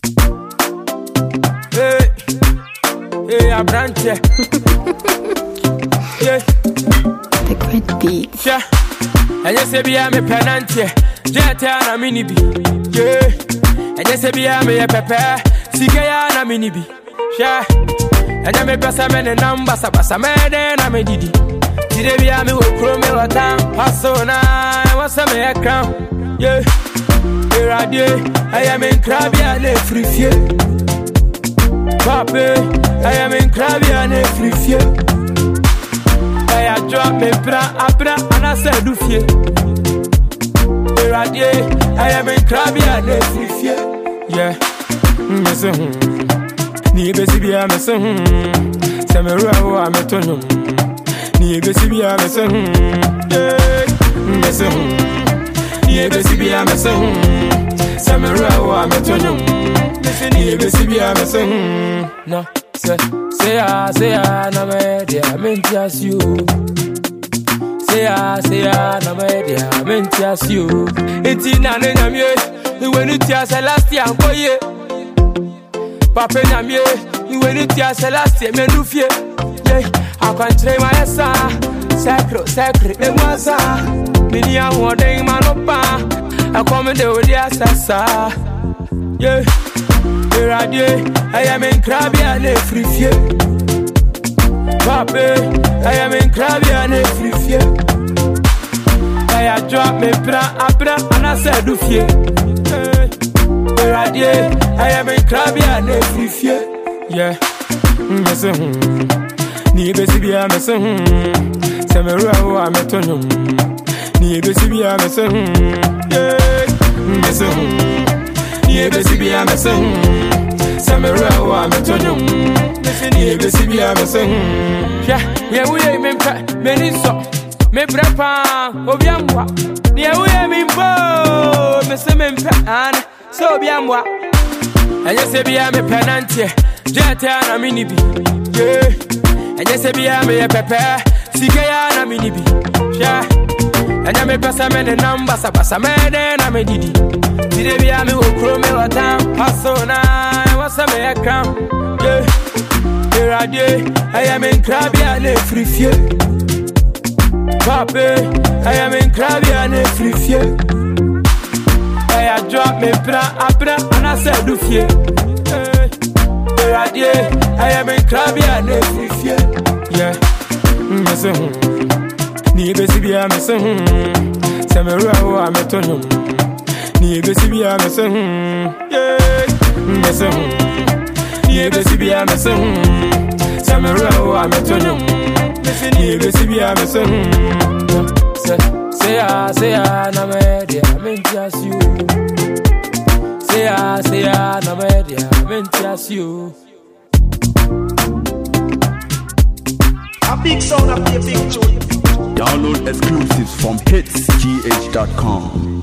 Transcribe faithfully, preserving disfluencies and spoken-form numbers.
Hey, hey, I brand yeah. Yeah. The great beats. Yeah. I just say be a me penantie. Jetta na mini bi. Yeah. I just say be a me a pepe. Sikaya na mini bi. Yeah. I just me pesa me ne number sabasa me de na me didi. Today be a me wo kro me wata. Pasona, I want some me a crown. Yeah. Radio, I am in crabby and a free fear. Pape, I am in crabby and a free fear. I drop me bra, abra, and I said, do fear. Radio, I am in crabby and a free fear. Yeah, Miss Hum, Nibesibia, Miss Hum, Samara, I'm a tonum. Nibesibia, Miss Hum, yeah, Miss Hum. Nibesibia, Miss Hum. Samara, I'm a tonum. Nibesibia, Miss Hum. No, say, say, ah, say, ah, no, I meant just you. Say, ah, say, ah, no, I meant just you. It's in an enemy. When it is a last year, boy. Papa, I'm here. When it is a last year, men do fear. I can't train my son. Sacro, sacro, and was a. Many are wondering, man, I come in the way, assassa. Yeah, radio, I am in crabby and a free fear. Pape, I am in crabby and a free fear. I drop me bra, abra, and I said, do fear. Radio, I am in crabby and a free fear. Yeah, Miss Hum, Nibesibia, Miss Hum, Samara, I'm a tonum. Nibesibia, Miss Hum, yeah, Miss Hum, Nibesibia, Miss Hum, Samara, I'm a tonum. Nibesibia, Miss Hum, yeah, yeah, we ain't men, many so, me brepa, Obiamwa, yeah, we ain't men, bo, Miss Mempan, so Biamwa, and yes, be a me penantie, Jetta na mini bi, yeah, and yes, be a me a pepe, Sikaya na mini bi, yeah. And I may pass a man a number, Sabasa man, and I may didi. Today be a me who crow me what time. Pasona, I was a me a crown. Yeah, radio, I am in crabby and a free fear. Pape, I am in crabby and a free fear. I drop me bra, abra, and I said, do fear. Radio, I am in crabby and a free fear. Yeah, Miss Hum. Nibesibia, Miss Hum, Samara, I'm a tonum. Nibesibia, Miss Hum, yeah, Miss Hum. Nibesibia, Miss Hum, Samara, I'm a tonum. Nibesibia, Miss Hum. Say, say, ah, say, ah, no, I meant just you. Say, ah, say, ah, no, I meant just you. A big sound, a big tune. Download exclusives from hits g h dot com.